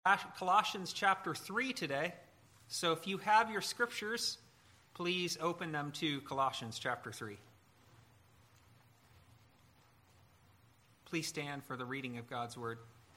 Colossians chapter 3 today. So if you have your scriptures, please open them to Colossians chapter 3. Please stand for the reading of God's word.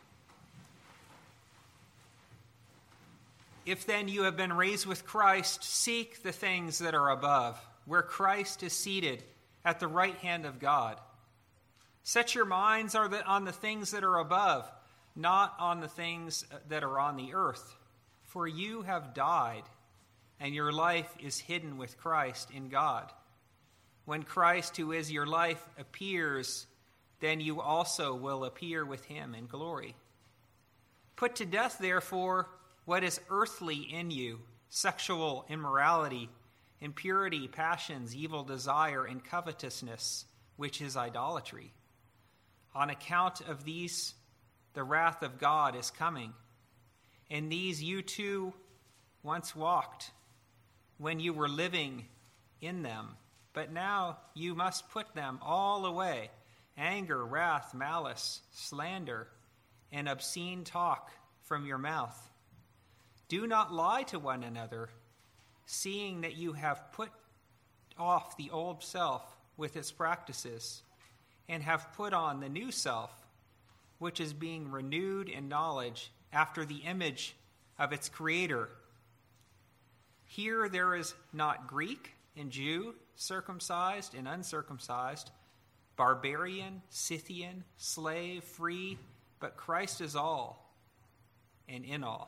If then you have been raised with Christ, seek the things that are above, where Christ is seated at the right hand of God. Set your minds on the things that are above, not on the things that are on the earth. For you have died, and your life is hidden with Christ in God. When Christ, who is your life, appears, then you also will appear with him in glory. Put to death, therefore, what is earthly in you: sexual immorality, impurity, passions, evil desire, and covetousness, which is idolatry. On account of these, the wrath of God is coming. In these you too once walked, when you were living in them. But now you must put them all away: anger, wrath, malice, slander, and obscene talk from your mouth. Do not lie to one another, seeing that you have put off the old self with its practices, and have put on the new self, which is being renewed in knowledge after the image of its creator. Here there is not Greek and Jew, circumcised and uncircumcised, barbarian, Scythian, slave, free, but Christ is all and in all.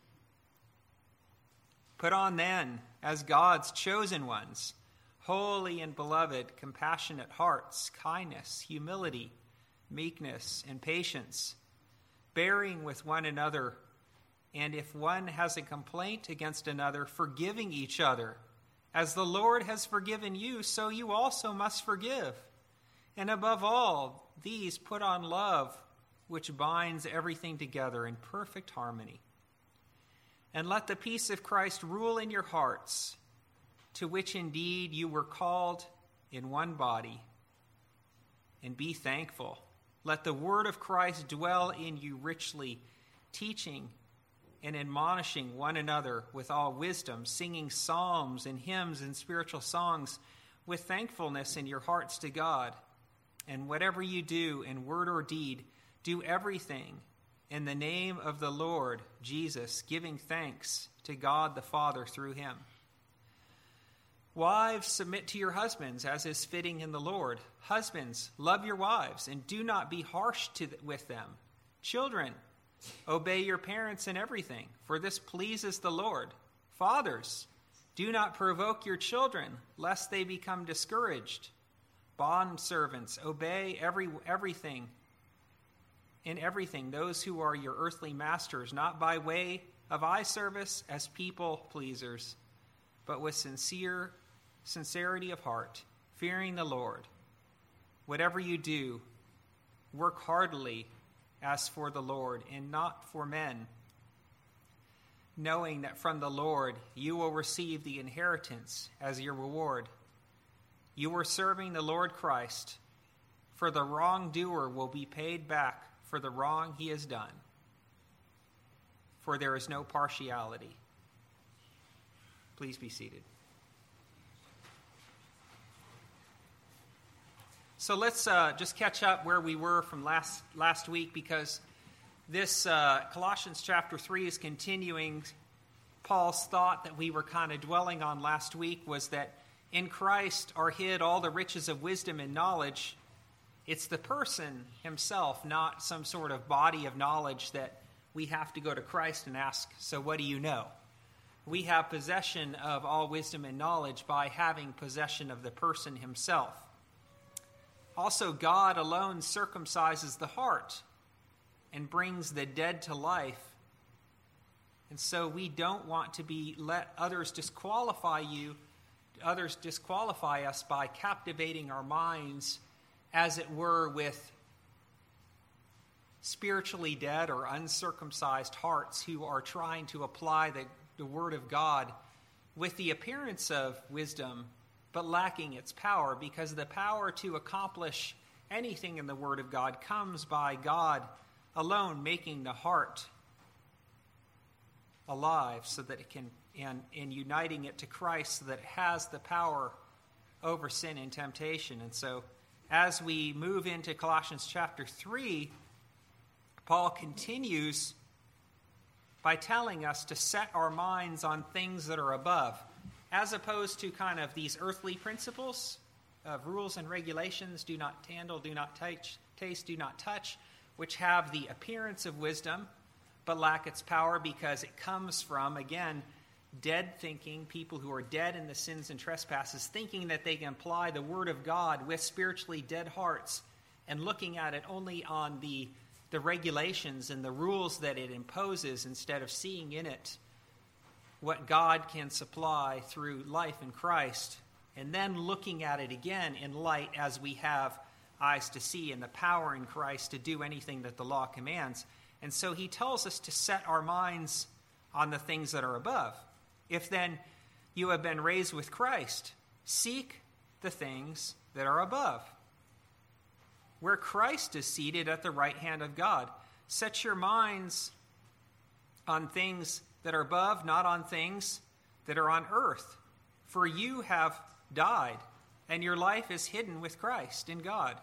Put on then, as God's chosen ones, holy and beloved, compassionate hearts, kindness, humility, meekness, and patience, bearing with one another, and if one has a complaint against another, forgiving each other. As the Lord has forgiven you, so you also must forgive. And above all, these put on love, which binds everything together in perfect harmony. And let the peace of Christ rule in your hearts, to which indeed you were called in one body, and be thankful. Let the word of Christ dwell in you richly, teaching and admonishing one another with all wisdom, singing psalms and hymns and spiritual songs with thankfulness in your hearts to God. And whatever you do in word or deed, do everything in the name of the Lord Jesus, giving thanks to God the Father through him. Wives, submit to your husbands as is fitting in the Lord. Husbands, love your wives and do not be harsh with them. Children, obey your parents in everything, for this pleases the Lord. Fathers, do not provoke your children, lest they become discouraged. Bondservants, obey everything those who are your earthly masters, not by way of eye service as people pleasers, but with sincerity of heart, fearing the Lord. Whatever you do, work heartily as for the Lord and not for men, knowing that from the Lord you will receive the inheritance as your reward. You are serving the Lord Christ, for the wrongdoer will be paid back for the wrong he has done, for there is no partiality. Please be seated. So let's just catch up where we were from last week, because this Colossians chapter 3 is continuing. Paul's thought that we were kind of dwelling on last week was that in Christ are hid all the riches of wisdom and knowledge. It's the person himself, not some sort of body of knowledge that we have to go to Christ and ask, so what do you know? We have possession of all wisdom and knowledge by having possession of the person himself. Also, God alone circumcises the heart and brings the dead to life. And so we don't want to let others disqualify us by captivating our minds, as it were, with spiritually dead or uncircumcised hearts who are trying to apply the word of God with the appearance of wisdom, but lacking its power, because the power to accomplish anything in the word of God comes by God alone making the heart alive so that it can, and uniting it to Christ so that it has the power over sin and temptation. And so as we move into Colossians chapter 3, Paul continues by telling us to set our minds on things that are above, as opposed to kind of these earthly principles of rules and regulations, do not handle, do not touch, taste, do not touch, which have the appearance of wisdom, but lack its power because it comes from, again, dead thinking, people who are dead in the sins and trespasses, thinking that they can apply the Word of God with spiritually dead hearts and looking at it only on the regulations and the rules that it imposes instead of seeing in it what God can supply through life in Christ, and then looking at it again in light as we have eyes to see and the power in Christ to do anything that the law commands. And so he tells us to set our minds on the things that are above. If then you have been raised with Christ, seek the things that are above, where Christ is seated at the right hand of God. Set your minds on things that are above, not on things that are on earth. For you have died, and your life is hidden with Christ in God.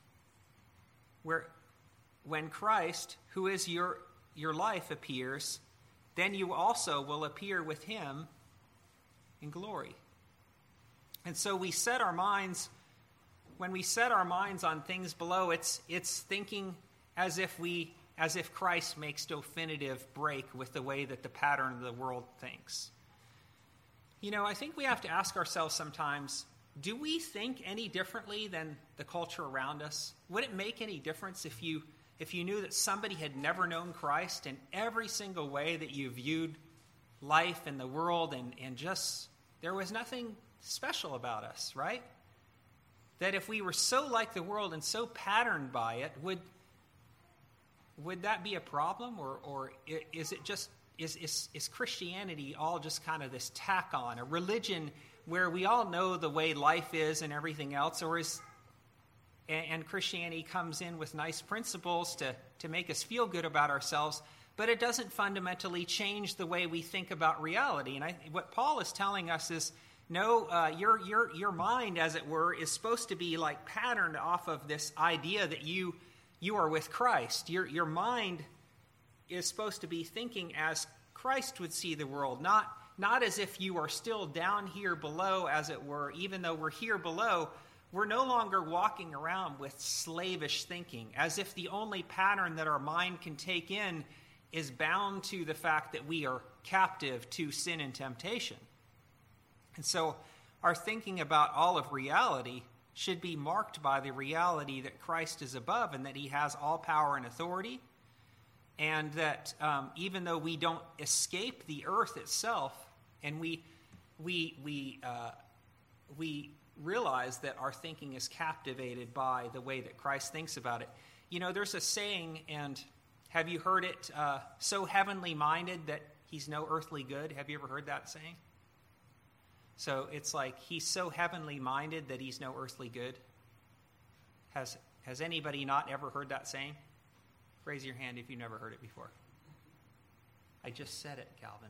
When Christ, who is your life, appears, then you also will appear with him in glory. And so we set our minds, when we set our minds on things below, it's thinking as if Christ makes definitive break with the way that the pattern of the world thinks. You know, I think we have to ask ourselves sometimes, do we think any differently than the culture around us? Would it make any difference if you knew that somebody had never known Christ in every single way that you viewed life and the world, and just there was nothing special about us, right? That if we were so like the world and so patterned by it, would that be a problem? Or is it just is Christianity all just kind of this tack on, a religion where we all know the way life is and everything else, and Christianity comes in with nice principles to make us feel good about ourselves, but it doesn't fundamentally change the way we think about reality. And what Paul is telling us is, no, your mind, as it were, is supposed to be like patterned off of this idea that you are with Christ. Your mind is supposed to be thinking as Christ would see the world, not as if you are still down here below, as it were. Even though we're here below, we're no longer walking around with slavish thinking, as if the only pattern that our mind can take in is bound to the fact that we are captive to sin and temptation. And so our thinking about all of reality should be marked by the reality that Christ is above and that he has all power and authority, and that even though we don't escape the earth itself, and we realize that our thinking is captivated by the way that Christ thinks about it. You know, there's a saying, and have you heard it, so heavenly minded that he's no earthly good? Have you ever heard that saying? So it's like he's so heavenly minded that he's no earthly good. Has anybody not ever heard that saying? Raise your hand if you've never heard it before. I just said it, Calvin.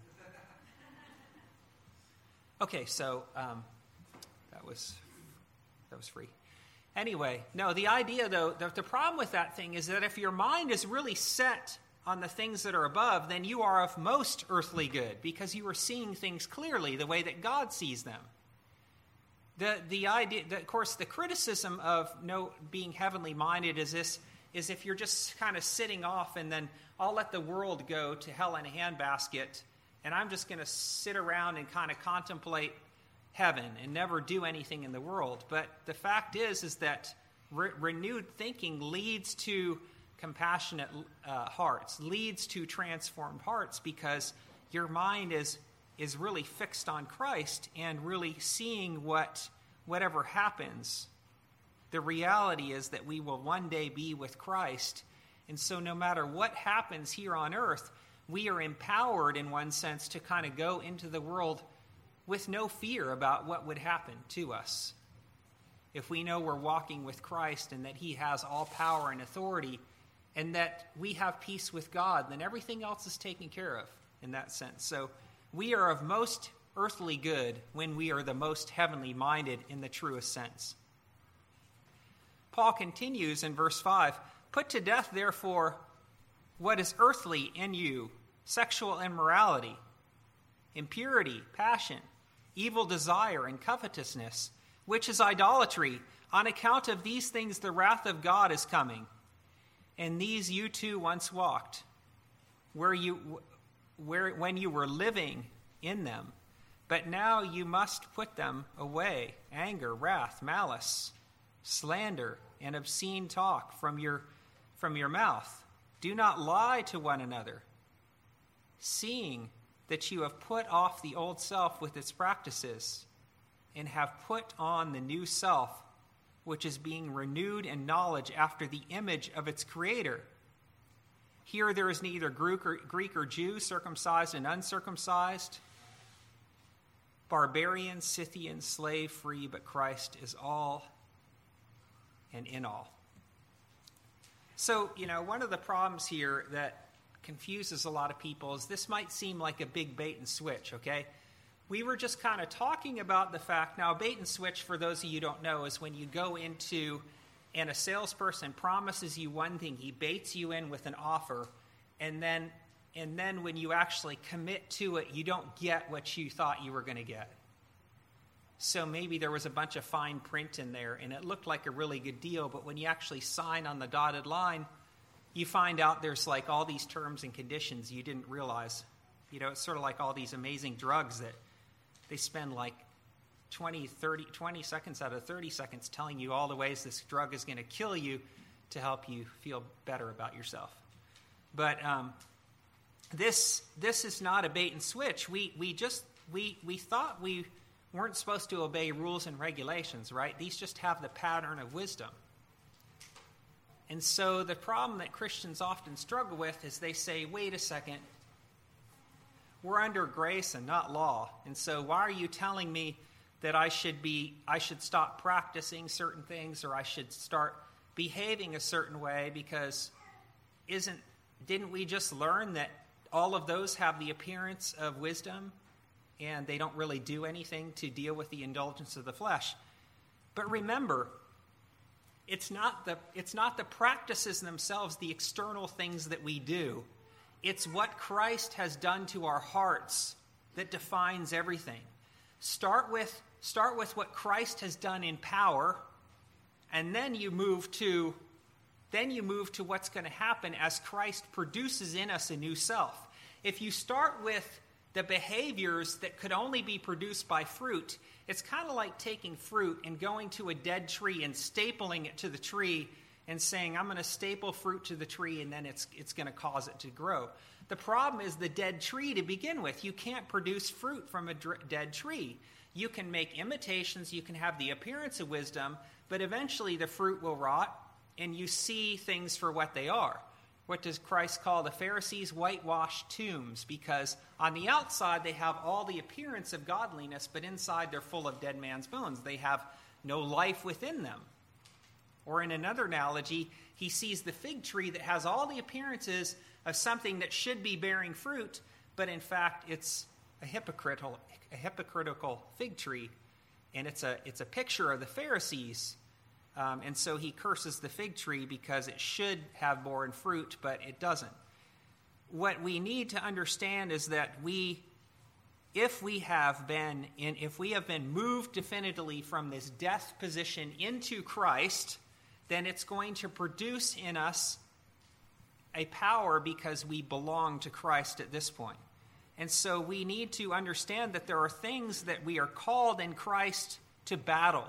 Okay, so that was free. Anyway, no, the idea, though, the problem with that thing is that if your mind is really set on the things that are above, then you are of most earthly good, because you are seeing things clearly the way that God sees them. The idea, of course, the criticism of being heavenly minded is if you're just kind of sitting off, and then I'll let the world go to hell in a handbasket, and I'm just going to sit around and kind of contemplate heaven and never do anything in the world. But the fact is that renewed thinking leads to compassionate hearts, leads to transformed hearts, because your mind is really fixed on Christ and really seeing whatever happens. The reality is that we will one day be with Christ, and so no matter what happens here on earth, we are empowered in one sense to kind of go into the world with no fear about what would happen to us. If we know we're walking with Christ and that he has all power and authority, and that we have peace with God, then everything else is taken care of. in that sense. So we are of most earthly good when we are the most heavenly minded in the truest sense. Paul continues in verse 5, "Put to death, therefore, what is earthly in you, sexual immorality, impurity, passion, evil desire, and covetousness, which is idolatry. On account of these things the wrath of God is coming. And these you too once walked, when you were living in them. But now you must put them away: anger, wrath, malice, slander, and obscene talk from your mouth. Do not lie to one another, seeing that you have put off the old self with its practices, and have put on the new self, which is being renewed in knowledge after the image of its creator. Here there is neither Greek or Jew, circumcised and uncircumcised, barbarian, Scythian, slave, free, but Christ is all and in all." So, one of the problems here that confuses a lot of people is this might seem like a big bait and switch, okay? We were just kind of talking about the fact, now a bait and switch, for those of you who don't know, is when you go into and a salesperson promises you one thing, he baits you in with an offer, and then when you actually commit to it, you don't get what you thought you were going to get. So maybe there was a bunch of fine print in there, and it looked like a really good deal, but when you actually sign on the dotted line, you find out there's like all these terms and conditions you didn't realize. It's sort of like all these amazing drugs that they spend like 20 seconds out of 30 seconds telling you all the ways this drug is going to kill you to help you feel better about yourself. But this is not a bait and switch. We thought we weren't supposed to obey rules and regulations, right? These just have the pattern of wisdom. And so the problem that Christians often struggle with is they say, wait a second, we're under grace and not law. And so why are you telling me that I should stop practicing certain things, or I should start behaving a certain way? Because didn't we just learn that all of those have the appearance of wisdom, and they don't really do anything to deal with the indulgence of the flesh? But remember, it's not the practices themselves, the external things that we do. It's what Christ has done to our hearts that defines everything. Start with what Christ has done in power, and then you move to what's going to happen as Christ produces in us a new self. If you start with the behaviors that could only be produced by fruit, it's kind of like taking fruit and going to a dead tree and stapling it to the tree and saying, I'm going to staple fruit to the tree, and then it's going to cause it to grow. The problem is the dead tree to begin with. You can't produce fruit from a dead tree. You can make imitations, you can have the appearance of wisdom, but eventually the fruit will rot, and you see things for what they are. What does Christ call the Pharisees? Whitewashed tombs, because on the outside they have all the appearance of godliness, but inside they're full of dead man's bones. They have no life within them. Or in another analogy, he sees the fig tree that has all the appearances of something that should be bearing fruit, but in fact it's a hypocritical fig tree, and it's a picture of the Pharisees. And so he curses the fig tree because it should have borne fruit, but it doesn't. What we need to understand is that if we have been moved definitively from this death position into Christ, then it's going to produce in us a power because we belong to Christ at this point. And so we need to understand that there are things that we are called in Christ to battle.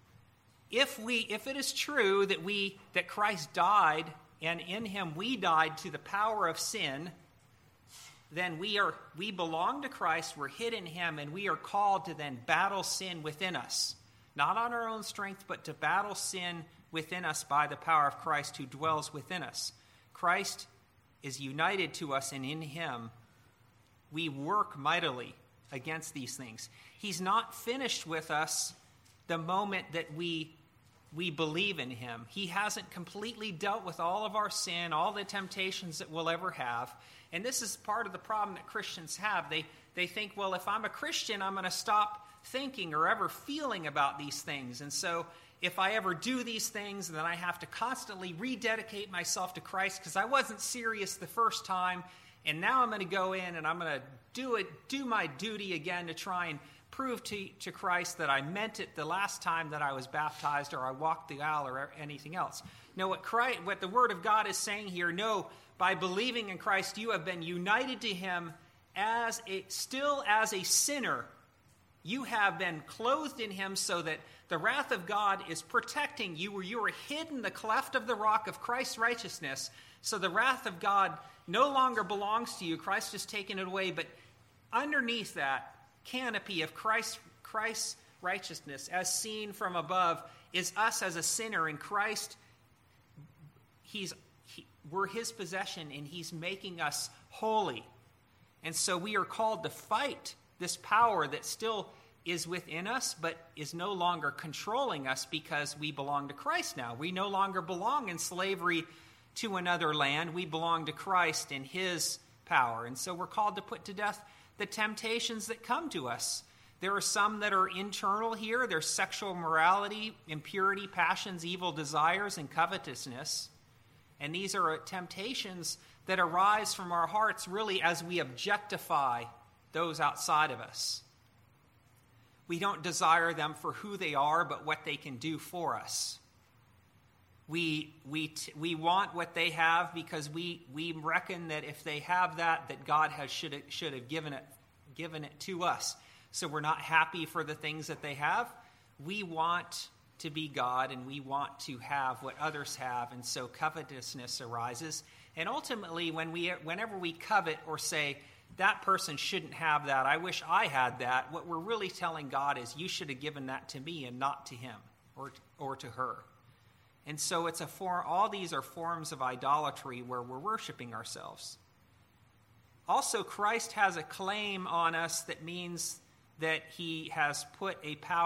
If it is true that Christ died, and in him we died to the power of sin, then we belong to Christ, we're hid in him, and we are called to then battle sin within us. Not on our own strength, but to battle sin within us by the power of Christ who dwells within us. Christ is united to us, and in him we work mightily against these things. He's not finished with us the moment that we believe in him. He hasn't completely dealt with all of our sin, all the temptations that we'll ever have, And this is part of the problem that Christians have. They think, well, if I'm a Christian, I'm going to stop thinking or ever feeling about these things. And so if I ever do these things, then I have to constantly rededicate myself to Christ because I wasn't serious the first time. And now I'm going to go in and I'm going to do my duty again to try and prove to Christ that I meant it the last time that I was baptized or I walked the aisle or anything else. No, what the Word of God is saying here, no, by believing in Christ, you have been united to Him still as a sinner. You have been clothed in Him so that the wrath of God is protecting you. You are hid in the cleft of the rock of Christ's righteousness. So the wrath of God no longer belongs to you. Christ has taken it away. But underneath that canopy of Christ's righteousness, as seen from above, is us as a sinner. In Christ, we're His possession, and He's making us holy. And so we are called to fight this power that still is within us, but is no longer controlling us because we belong to Christ now. We no longer belong in slavery to another land. We belong to Christ and His power. And so we're called to put to death the temptations that come to us. There are some that are internal here. There's sexual morality, impurity, passions, evil desires, and covetousness. And these are temptations that arise from our hearts really as we objectify those outside of us. We don't desire them for who they are, but what they can do for us. We want what they have because we reckon that if they have that God should have given it to us. So we're not happy for the things that they have. We want to be God, and we want to have what others have, and so covetousness arises. And ultimately, whenever we covet or say, that person shouldn't have that, I wish I had that, what we're really telling God is, you should have given that to me and not to him or to her. And so it's all these are forms of idolatry where we're worshiping ourselves. Also, Christ has a claim on us that means that he has put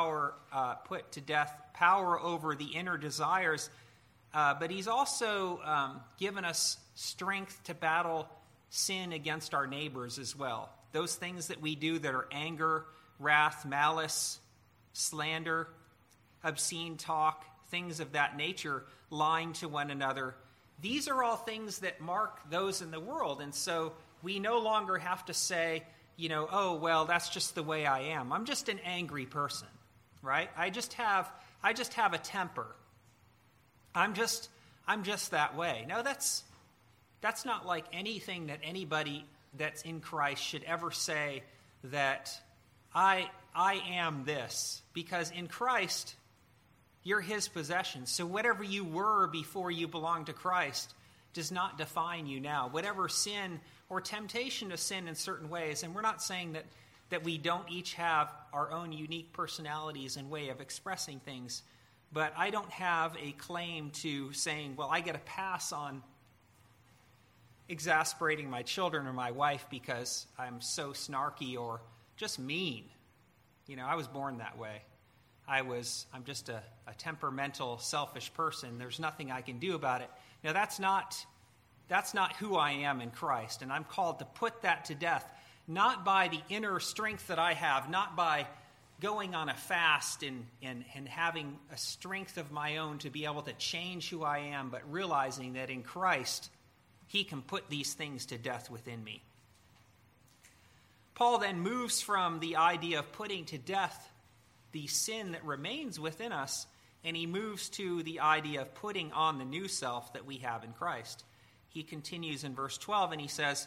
to death power over the inner desires, but he's also given us strength to battle sin against our neighbors as well. Those things that we do that are anger, wrath, malice, slander, obscene talk, things of that nature, lying to one another. These are all things that mark those in the world. And so we no longer have to say, oh, well, that's just the way I am. I'm just an angry person, right? I just have a temper. I'm just that way. No, that's not like anything that anybody that's in Christ should ever say, that I am this. Because in Christ, you're his possession. So whatever you were before you belonged to Christ does not define you now. Whatever sin or temptation to sin in certain ways, and we're not saying that we don't each have our own unique personalities and way of expressing things, but I don't have a claim to saying, well, I get a pass on exasperating my children or my wife because I'm so snarky or just mean. I was born that way. I'm just a temperamental, selfish person. There's nothing I can do about it. Now, that's not who I am in Christ, and I'm called to put that to death, not by the inner strength that I have, not by going on a fast and having a strength of my own to be able to change who I am, but realizing that in Christ, he can put these things to death within me. Paul then moves from the idea of putting to death the sin that remains within us, and he moves to the idea of putting on the new self that we have in Christ. He continues in verse 12, and he says,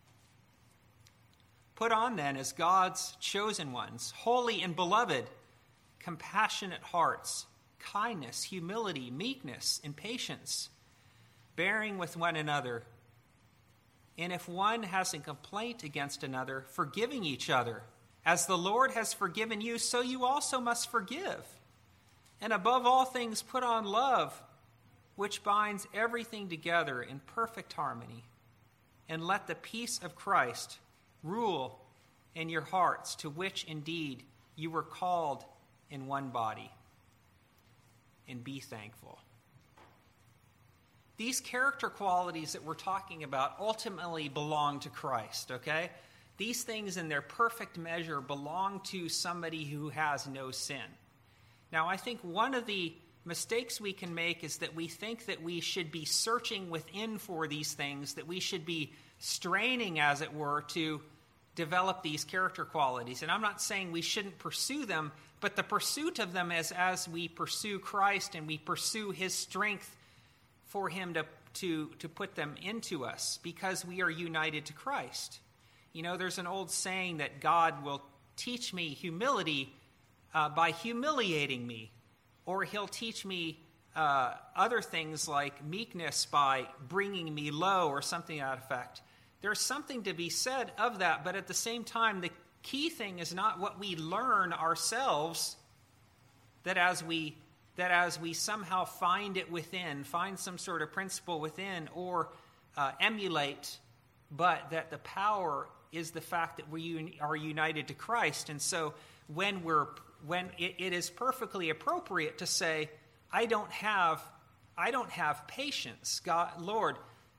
"Put on then as God's chosen ones, holy and beloved, compassionate hearts, kindness, humility, meekness, and patience, bearing with one another. And if one has a complaint against another, forgiving each other. As the Lord has forgiven you, so you also must forgive. And above all things, put on love, which binds everything together in perfect harmony. And let the peace of Christ rule in your hearts, to which indeed you were called in one body. And be thankful." these character qualities that we're talking about ultimately belong to Christ, okay? These things in their perfect measure belong to somebody who has no sin. Now, I think one of the mistakes we can make is that we think that we should be searching within for these things, that we should be straining, as it were, to develop these character qualities. And I'm not saying we shouldn't pursue them, but the pursuit of them is as we pursue Christ and we pursue his strength for him to put them into us, because we are united to Christ. You know, there's an old saying that God will teach me humility by humiliating me, or he'll teach me other things like meekness by bringing me low, or something to that effect. There's something to be said of that, but at the same time, the key thing is not what we learn ourselves, that as we somehow find it within, find some sort of principle within, or emulate, but that the power is the fact that we are united to Christ. And so when it is perfectly appropriate to say, I don't have patience. God, Lord,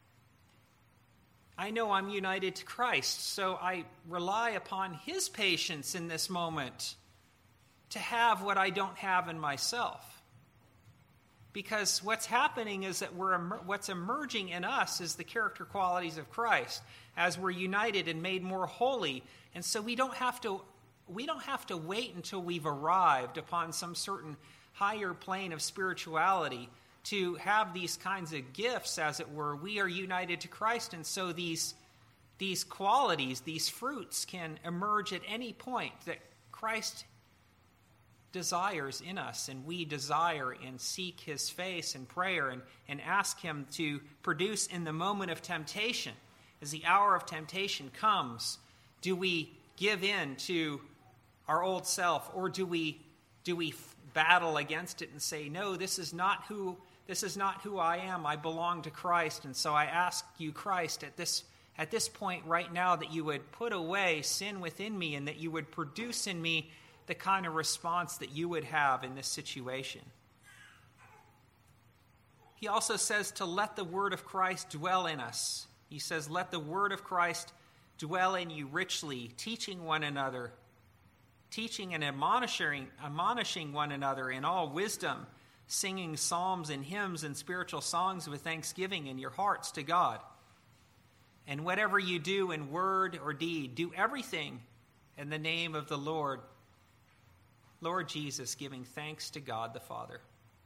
I know I'm united to Christ, so I rely upon his patience in this moment to have what I don't have in myself. Because what's happening is that what's emerging in us is the character qualities of Christ as we're united and made more holy. And so we don't have to wait until we've arrived upon some certain higher plane of spirituality to have these kinds of gifts, as it were. We are united to Christ, and so these qualities, these fruits can emerge at any point that Christ desires in us, and we desire and seek his face in prayer and ask him to produce in the moment of temptation. As the hour of temptation comes, do we give in to our old self, or do we battle against it and say, no, this is not who I am. I belong to Christ, and so I ask you, Christ, at this point right now, that you would put away sin within me, and that you would produce in me the kind of response that you would have in this situation. He also says to let the word of Christ dwell in us. He says, let the word of Christ dwell in you richly, teaching one another, teaching and admonishing one another in all wisdom, singing psalms and hymns and spiritual songs with thanksgiving in your hearts to God. And whatever you do in word or deed, do everything in the name of the Lord Jesus, giving thanks to God the Father.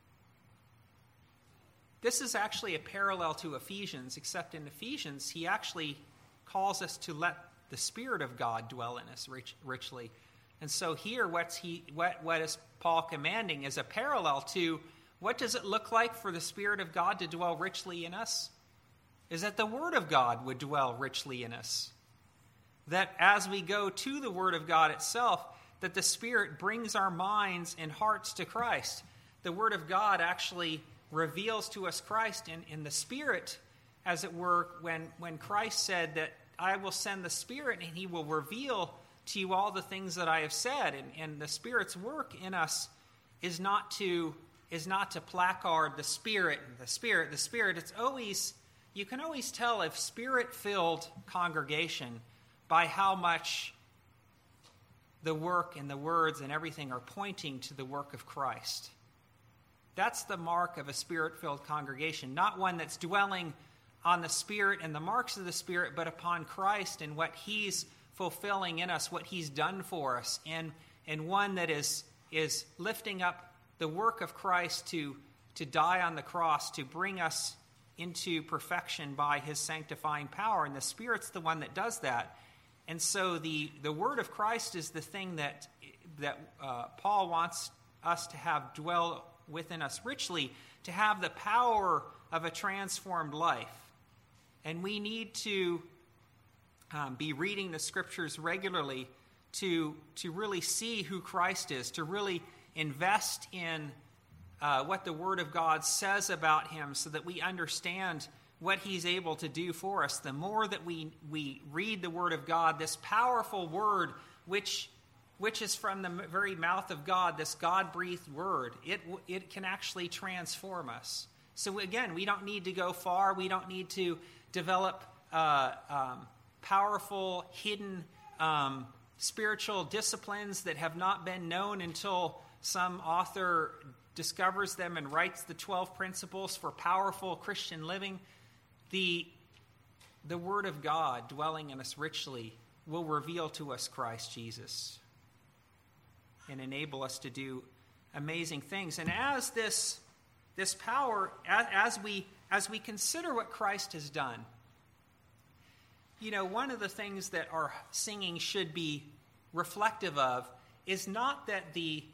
This is actually a parallel to Ephesians, except in Ephesians, he actually calls us to let the Spirit of God dwell in us richly. And so here, what is Paul commanding is a parallel to what does it look like for the Spirit of God to dwell richly in us? Is that the Word of God would dwell richly in us. That as we go to the Word of God itself, that the Spirit brings our minds and hearts to Christ. The Word of God actually reveals to us Christ in the Spirit, as it were, when Christ said that I will send the Spirit and he will reveal to you all the things that I have said. And the Spirit's work in us is not to placard the Spirit. It's always, you can always tell a Spirit-filled congregation by how much the work and the words and everything are pointing to the work of Christ. That's the mark of a Spirit-filled congregation, not one that's dwelling on the Spirit and the marks of the Spirit, but upon Christ and what he's fulfilling in us, what he's done for us, and one that is lifting up the work of Christ to die on the cross, to bring us into perfection by his sanctifying power. And the Spirit's the one that does that. And so the word of Christ is the thing that Paul wants us to have dwell within us richly, to have the power of a transformed life. And we need to be reading the Scriptures regularly to really see who Christ is, to really invest in what the Word of God says about him, so that we understand what he's able to do for us. The more that we read the Word of God, this powerful Word, which is from the very mouth of God, this God-breathed Word, it can actually transform us. So again, we don't need to go far. We don't need to develop powerful, hidden spiritual disciplines that have not been known until some author discovers them and writes the 12 principles for powerful Christian living. The Word of God dwelling in us richly will reveal to us Christ Jesus and enable us to do amazing things. And as this power, as we consider what Christ has done, one of the things that our singing should be reflective of is not that the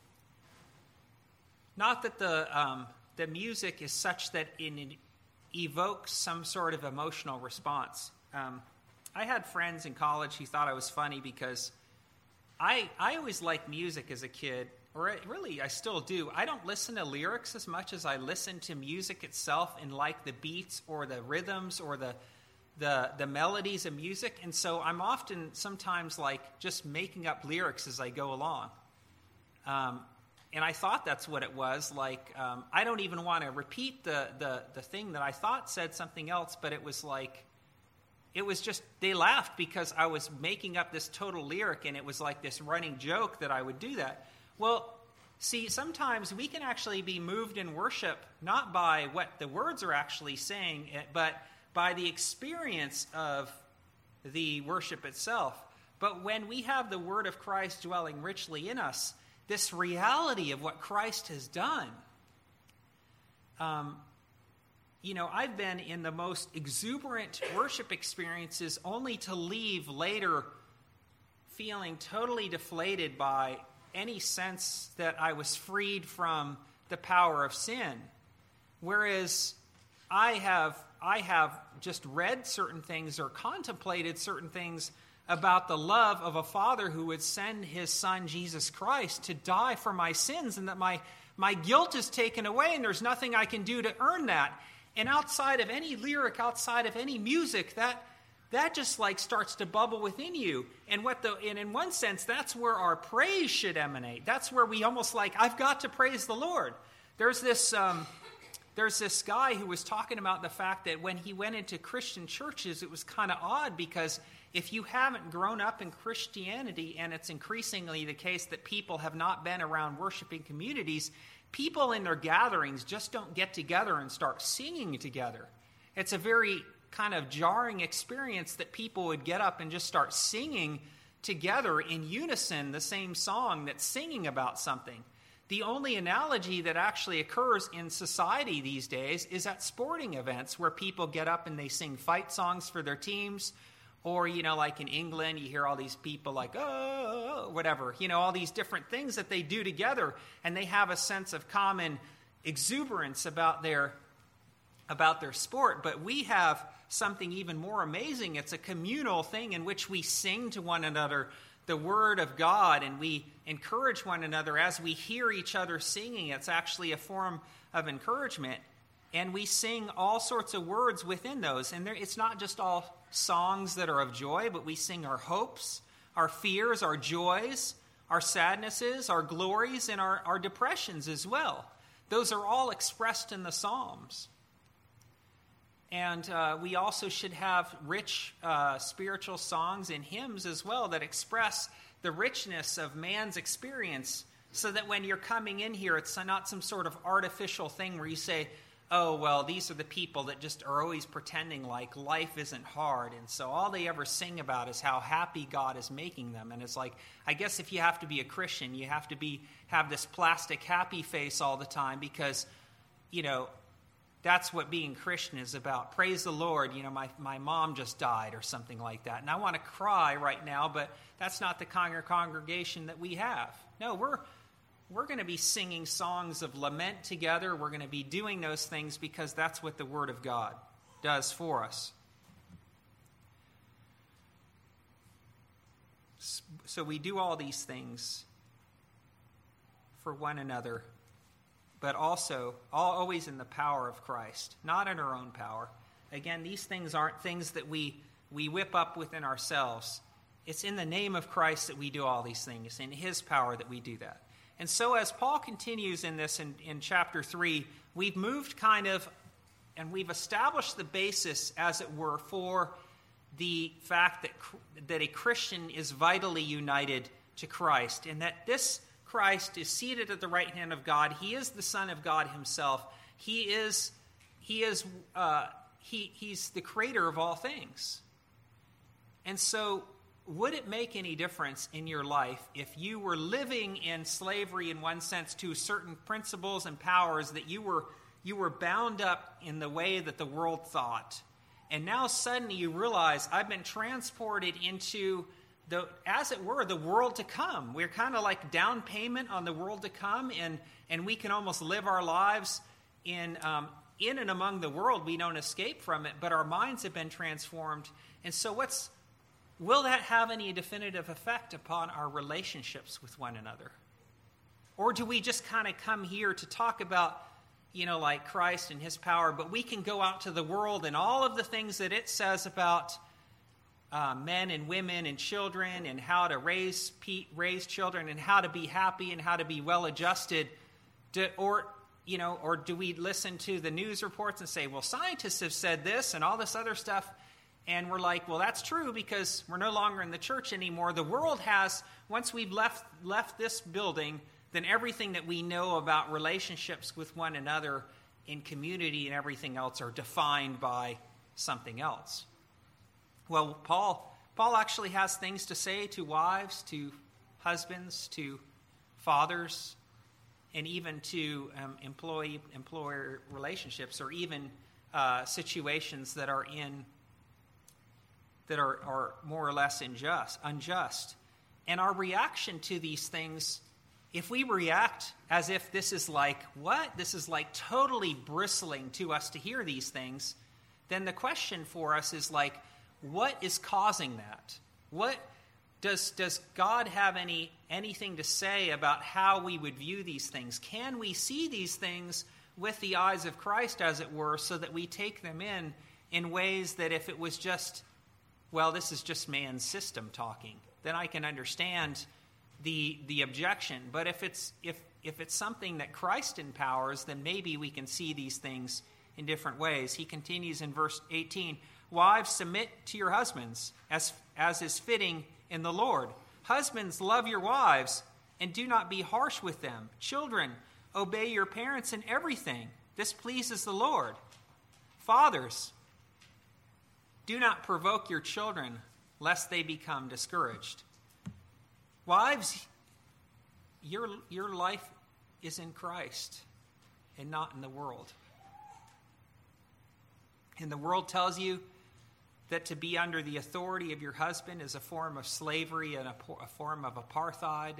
music is such that it evokes some sort of emotional response. I had friends in college who thought I was funny because I always liked music as a kid, or really I still do. I don't listen to lyrics as much as I listen to music itself and like the beats or the rhythms or the melodies of music. And so I'm often sometimes like just making up lyrics as I go along. And I thought that's what it was. Like, I don't even want to repeat the thing that I thought said something else, but it was like, it was just, they laughed because I was making up this total lyric, and it was like this running joke that I would do that. Well, see, sometimes we can actually be moved in worship, not by what the words are actually saying, but by the experience of the worship itself. But when we have the Word of Christ dwelling richly in us, this reality of what Christ has done, I've been in the most exuberant worship experiences only to leave later feeling totally deflated by any sense that I was freed from the power of sin. Whereas I have just read certain things or contemplated certain things about the love of a Father who would send his Son, Jesus Christ, to die for my sins, and that my guilt is taken away, and there's nothing I can do to earn that. And outside of any lyric, outside of any music, that just like starts to bubble within you. And in one sense, that's where our praise should emanate. That's where we almost like, I've got to praise the Lord. There's this guy who was talking about the fact that when he went into Christian churches, it was kind of odd because if you haven't grown up in Christianity, and it's increasingly the case that people have not been around worshiping communities, people in their gatherings just don't get together and start singing together. It's a very kind of jarring experience that people would get up and just start singing together in unison the same song that's singing about something. The only analogy that actually occurs in society these days is at sporting events where people get up and they sing fight songs for their teams. Or, like in England, you hear all these people like, oh, whatever, all these different things that they do together. And they have a sense of common exuberance about their sport. But we have something even more amazing. It's a communal thing in which we sing to one another the Word of God, and we encourage one another as we hear each other singing. It's actually a form of encouragement. And we sing all sorts of words within those. And it's not just all songs that are of joy, but we sing our hopes, our fears, our joys, our sadnesses, our glories, and our depressions as well. Those are all expressed in the Psalms. And we also should have rich spiritual songs and hymns as well that express the richness of man's experience, so that when you're coming in here, it's not some sort of artificial thing where you say, oh, well, these are the people that just are always pretending like life isn't hard. And so all they ever sing about is how happy God is making them. And it's like, I guess if you have to be a Christian, you have to have this plastic happy face all the time because, that's what being Christian is about. Praise the Lord, my mom just died or something like that. And I want to cry right now, but that's not the kind of congregation that we have. No, we're going to be singing songs of lament together. We're going to be doing those things because that's what the Word of God does for us. So we do all these things for one another, but also always in the power of Christ, not in our own power. Again, these things aren't things that we whip up within ourselves. It's in the name of Christ that we do all these things. It's in His power that we do that. And so as Paul continues in this in chapter 3, we've moved kind of, and we've established the basis, as it were, for the fact that a Christian is vitally united to Christ, and that this Christ is seated at the right hand of God. He is the Son of God himself. He's the creator of all things. And so, would it make any difference in your life if you were living in slavery, in one sense, to certain principles and powers that you were bound up in the way that the world thought, and now suddenly you realize, I've been transported into as it were, the world to come. We're kind of like down payment on the world to come, and we can almost live our lives in and among the world. We don't escape from it, but our minds have been transformed. And so will that have any definitive effect upon our relationships with one another? Or do we just kind of come here to talk about, like Christ and his power, but we can go out to the world and all of the things that it says about men and women and children, and how to raise children, and how to be happy and how to be well-adjusted, or do we listen to the news reports and say, well, scientists have said this and all this other stuff, and we're like, well, that's true because we're no longer in the church anymore. The world has, once we've left this building, then everything that we know about relationships with one another in community and everything else are defined by something else. Well, Paul actually has things to say to wives, to husbands, to fathers, and even to employer relationships, or even situations that are more or less unjust. And our reaction to these things, if we react as if this is like, what? This is like totally bristling to us to hear these things, then the question for us is like, what is causing that? What does God have anything to say about how we would view these things? Can we see these things with the eyes of Christ, as it were, so that we take them in ways that if it was just, well, this is just man's system talking, then I can understand the objection. But if it's something that Christ empowers, then maybe we can see these things in different ways. He continues in verse 18, wives, submit to your husbands, as is fitting in the Lord. Husbands, love your wives, and do not be harsh with them. Children, obey your parents in everything. This pleases the Lord. Fathers, do not provoke your children, lest they become discouraged. Wives, your life is in Christ and not in the world. And the world tells you that to be under the authority of your husband is a form of slavery and a form of apartheid.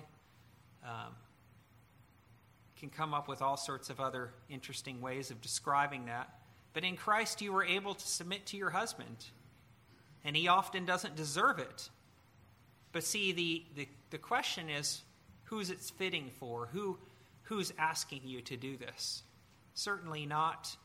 Can come up with all sorts of other interesting ways of describing that. But in Christ you were able to submit to your husband, and he often doesn't deserve it. But see, the question is, who's it's fitting for? Who's asking you to do this? Certainly not.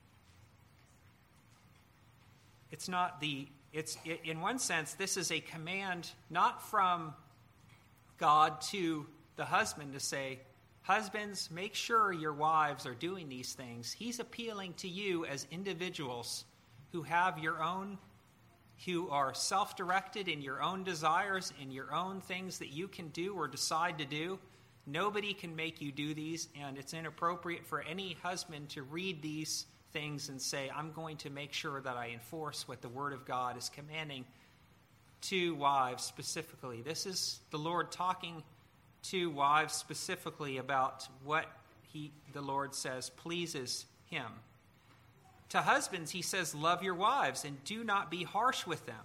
In one sense, this is a command not from God to the husband to say, husbands, make sure your wives are doing these things. He's appealing to you as individuals who have who are self-directed in your own desires, in your own things that you can do or decide to do. Nobody can make you do these, and it's inappropriate for any husband to read these things and say, I'm going to make sure that I enforce what the Word of God is commanding to wives specifically. This is the Lord talking to wives specifically about what the Lord says pleases him. To husbands, he says, love your wives and do not be harsh with them.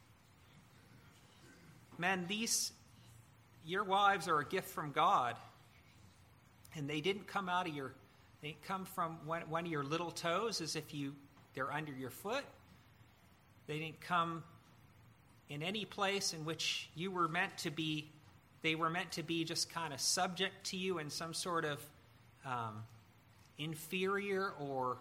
Men, your wives are a gift from God, and they didn't come they come from one of your little toes as if they're under your foot. They didn't come in any place in which you were meant to be. They were meant to be just kind of subject to you in some sort of inferior or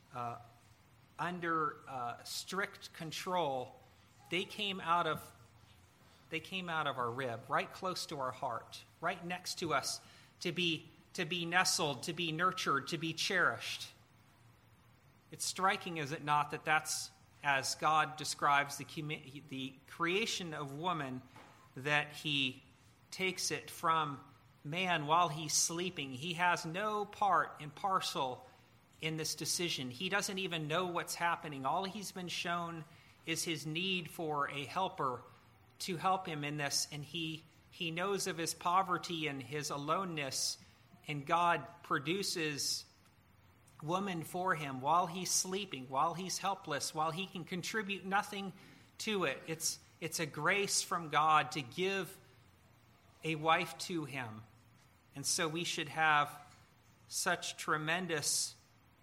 under strict control. They came out of our rib, right close to our heart, right next to us, to be nestled, to be nurtured, to be cherished. It's striking, is it not, that that's, as God describes the creation of woman, that he takes it from man while he's sleeping. He has no part and parcel in this decision. He doesn't even know what's happening. All he's been shown is his need for a helper to help him in this, and he knows of his poverty and his aloneness, and God produces woman for him while he's sleeping, while he's helpless, while he can contribute nothing to it. It's a grace from God to give a wife to him. And so we should have such tremendous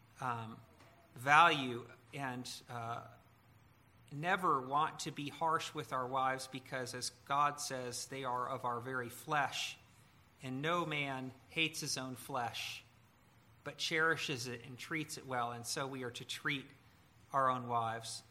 value and never want to be harsh with our wives, because, as God says, they are of our very flesh. And no man hates his own flesh, but cherishes it and treats it well. And so we are to treat our own wives.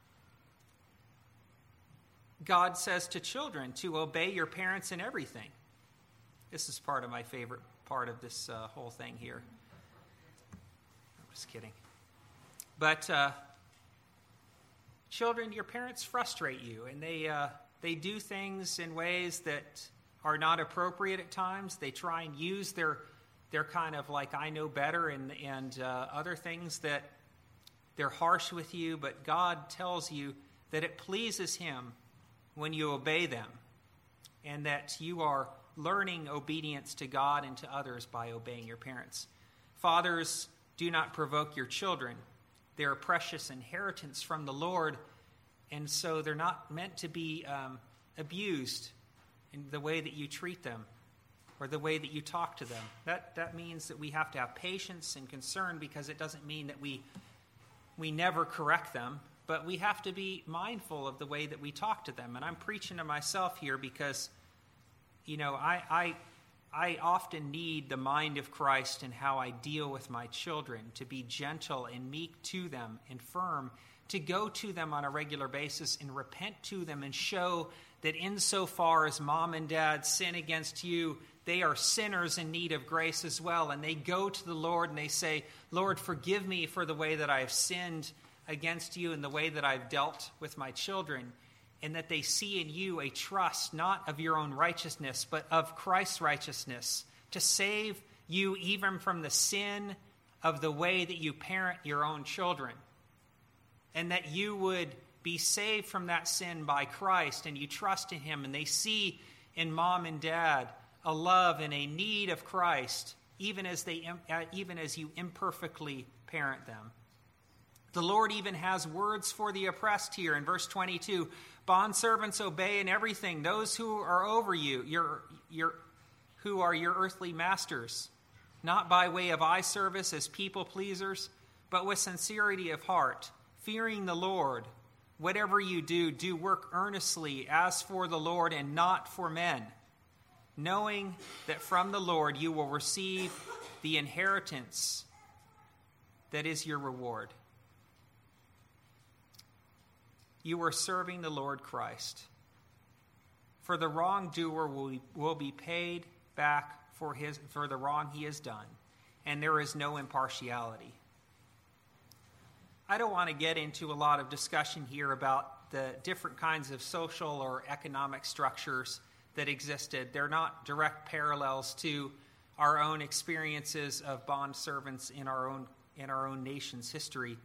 God says to children to obey your parents in everything. This is part of my favorite part of this whole thing here. I'm just kidding. But children, your parents frustrate you, and they do things in ways that are not appropriate at times. They try and use their kind of like I know better and other things that they're harsh with you, but God tells you that it pleases him when you obey them, and that you are learning obedience to God and to others by obeying your parents. Fathers, do not provoke your children. They're a precious inheritance from the Lord, and so they're not meant to be abused in the way that you treat them or the way that you talk to them. That means that we have to have patience and concern, because it doesn't mean that we never correct them, but we have to be mindful of the way that we talk to them. And I'm preaching to myself here because, I often need the mind of Christ in how I deal with my children, to be gentle and meek to them and firm, to go to them on a regular basis and repent to them and show that insofar as mom and dad sin against you, they are sinners in need of grace as well. And they go to the Lord and they say, Lord, forgive me for the way that I have sinned against you and the way that I've dealt with my children. And that they see in you a trust not of your own righteousness, but of Christ's righteousness, to save you even from the sin of the way that you parent your own children. And that you would be saved from that sin by Christ, and you trust in him, and they see in mom and dad a love and a need of Christ, even as you imperfectly parent them. The Lord even has words for the oppressed here in verse 22. Bondservants, obey in everything those who are over you, who are your earthly masters, not by way of eye service as people pleasers, but with sincerity of heart, fearing the Lord. Whatever you do, do work earnestly as for the Lord and not for men, knowing that from the Lord you will receive the inheritance that is your reward. You are serving the Lord Christ. For the wrongdoer will be paid back for the wrong he has done, and there is no impartiality. I don't want to get into a lot of discussion here about the different kinds of social or economic structures that existed. They're not direct parallels to our own experiences of bond servants in our own nation's history.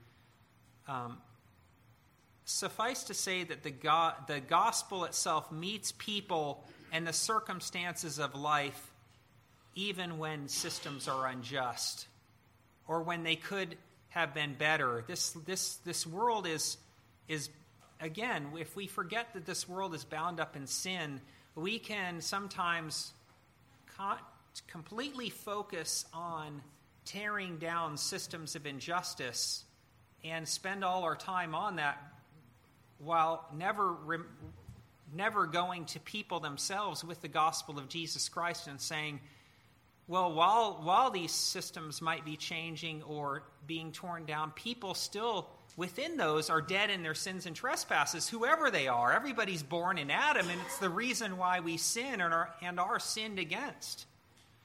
Suffice to say that the gospel itself meets people and the circumstances of life even when systems are unjust or when they could have been better. This world is again, if we forget that this world is bound up in sin, we can sometimes completely focus on tearing down systems of injustice and spend all our time on that, while never going to people themselves with the gospel of Jesus Christ and saying, well, while these systems might be changing or being torn down, people still within those are dead in their sins and trespasses, whoever they are. Everybody's born in Adam, and it's the reason why we sin and are sinned against.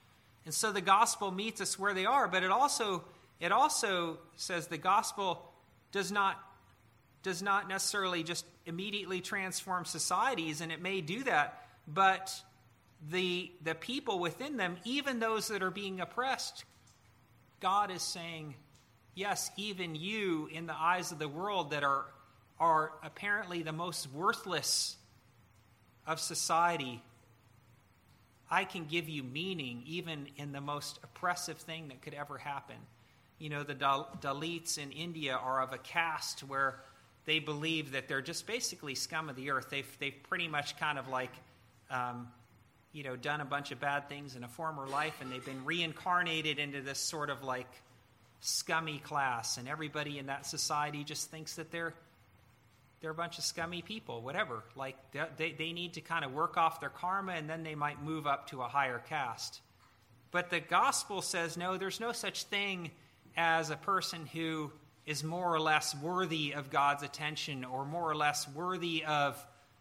And so the gospel meets us where they are, but it also says the gospel does not necessarily just immediately transform societies, and it may do that, but the people within them, even those that are being oppressed, God is saying, yes, even you in the eyes of the world that are apparently the most worthless of society, I can give you meaning even in the most oppressive thing that could ever happen. You know, the Dalits in India are of a caste where they believe that they're just basically scum of the earth. They've pretty much kind of like, done a bunch of bad things in a former life, and they've been reincarnated into this sort of like scummy class, and everybody in that society just thinks that they're a bunch of scummy people, whatever. Like they need to kind of work off their karma, and then they might move up to a higher caste. But the gospel says, no, there's no such thing as a person who is more or less worthy of God's attention, or more or less worthy of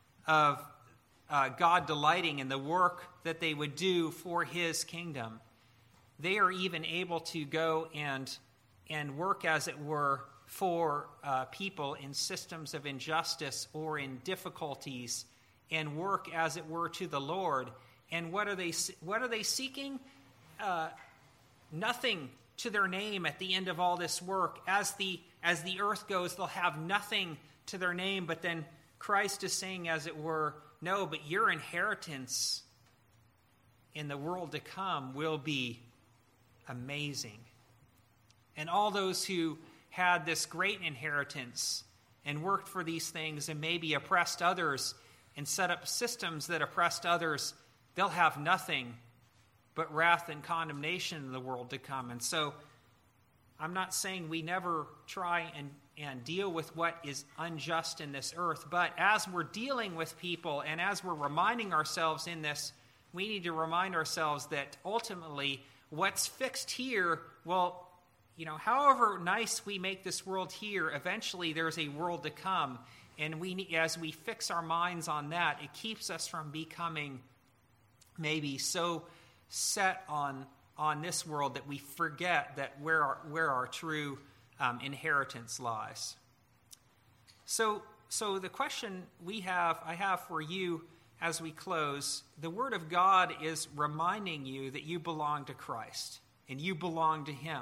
God delighting in the work that they would do for his kingdom. They are even able to go and work, as it were, for people in systems of injustice or in difficulties, and work, as it were, to the Lord. And what are they seeking? Nothing to their name at the end of all this work. As the earth goes, they'll have nothing to their name, but then Christ is saying, as it were, no, but your inheritance in the world to come will be amazing. And all those who had this great inheritance and worked for these things and maybe oppressed others and set up systems that oppressed others, they'll have nothing but wrath and condemnation in the world to come. And so I'm not saying we never try and deal with what is unjust in this earth, but as we're dealing with people and as we're reminding ourselves in this, we need to remind ourselves that ultimately what's fixed here, well, however nice we make this world here, eventually there's a world to come. And as we fix our minds on that, it keeps us from becoming maybe so set on this world that we forget that where our true inheritance lies. So the question I have for you as we close, the Word of God is reminding you that you belong to Christ and you belong to him.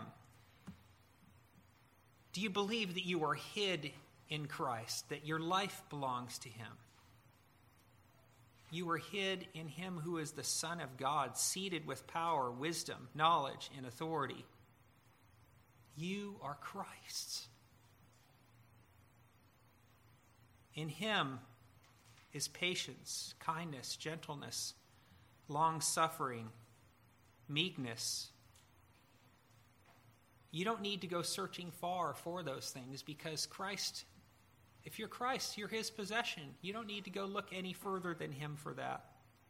Do you believe that you are hid in Christ, that your life belongs to him? You are hid in him who is the Son of God, seated with power, wisdom, knowledge, and authority. You are Christ's. In him is patience, kindness, gentleness, long-suffering, meekness. You don't need to go searching far for those things, because Christ, if you're Christ, you're his possession. You don't need to go look any further than him for that.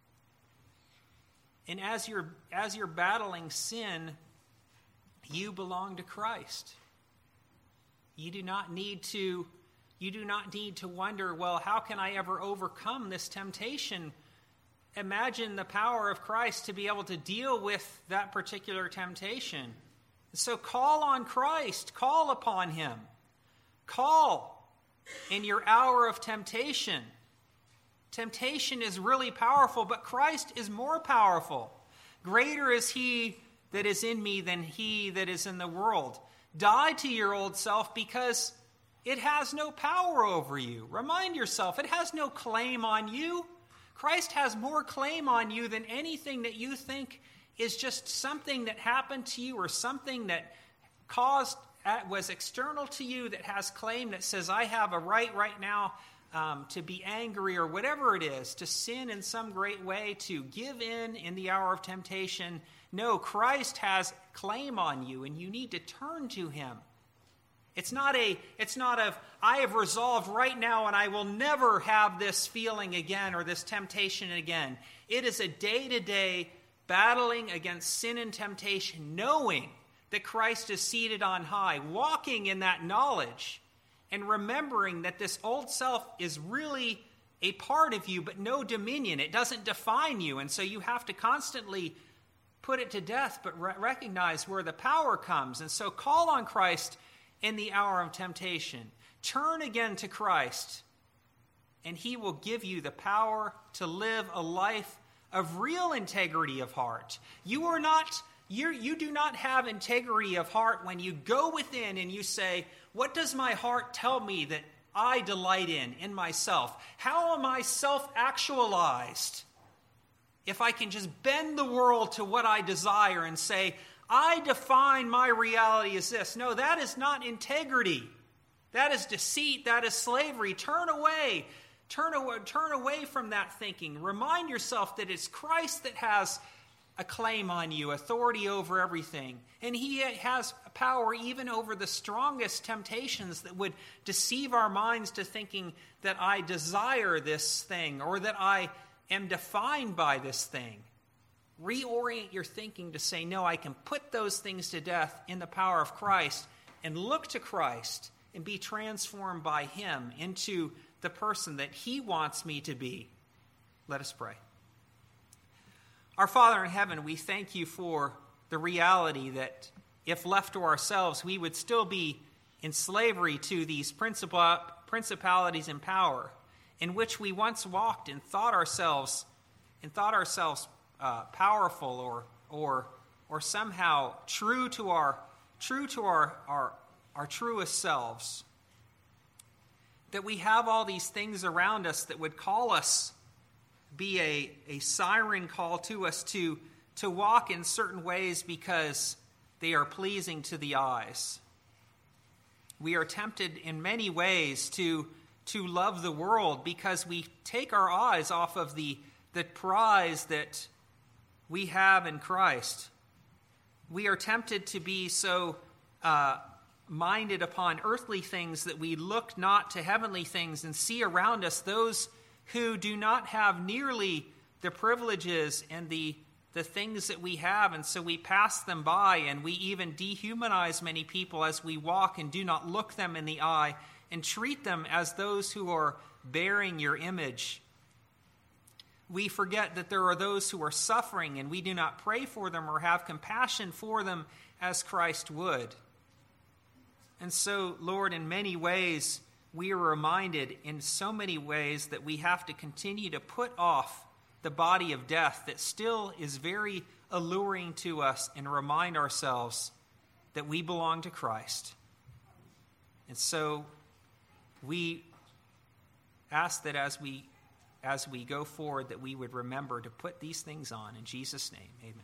And as you're battling sin, you belong to Christ. You do not need to wonder, well, how can I ever overcome this temptation? Imagine the power of Christ to be able to deal with that particular temptation. So call on Christ. Call upon him. Call in your hour of temptation. Temptation is really powerful, but Christ is more powerful. Greater is he that is in me than he that is in the world. Die to your old self, because it has no power over you. Remind yourself, it has no claim on you. Christ has more claim on you than anything that you think is just something that happened to you or something that was external to you that has claim, that says, I have a right now to be angry or whatever it is, to sin in some great way, to give in the hour of temptation. No, Christ has claim on you, and you need to turn to him. It's not of, I have resolved right now and I will never have this feeling again or this temptation again. It is a day-to-day battling against sin and temptation, knowing that Christ is seated on high, walking in that knowledge, and remembering that this old self is really a part of you, but no dominion. It doesn't define you, and so you have to constantly put it to death, but recognize where the power comes. And so call on Christ in the hour of temptation. Turn again to Christ, and he will give you the power to live a life of real integrity of heart. You do not have integrity of heart when you go within and you say, what does my heart tell me that I delight in myself? How am I self-actualized? If I can just bend the world to what I desire and say, I define my reality as this. No, that is not integrity. That is deceit. That is slavery. Turn away. Turn away from that thinking. Remind yourself that it's Christ that has a claim on you, authority over everything. And he has power even over the strongest temptations that would deceive our minds to thinking that I desire this thing or that I am defined by this thing. Reorient your thinking to say, no, I can put those things to death in the power of Christ and look to Christ and be transformed by him into the person that he wants me to be. Let us pray. Our Father in heaven, we thank you for the reality that if left to ourselves, we would still be in slavery to these principalities and power in which we once walked and thought ourselves powerful or somehow true to our truest selves. That we have all these things around us that would call us, be a siren call to us to walk in certain ways because they are pleasing to the eyes. We are tempted in many ways to love the world because we take our eyes off of the prize that we have in Christ. We are tempted to be so minded upon earthly things that we look not to heavenly things and see around us those who do not have nearly the privileges and the things that we have, and so we pass them by, and we even dehumanize many people as we walk and do not look them in the eye and treat them as those who are bearing your image. We forget that there are those who are suffering, and we do not pray for them or have compassion for them as Christ would. And so, Lord, in many ways, we are reminded in so many ways that we have to continue to put off the body of death that still is very alluring to us and remind ourselves that we belong to Christ. And so we ask that as we go forward that we would remember to put these things on. In Jesus' name, amen.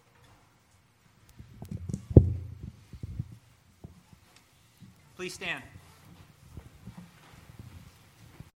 Please stand.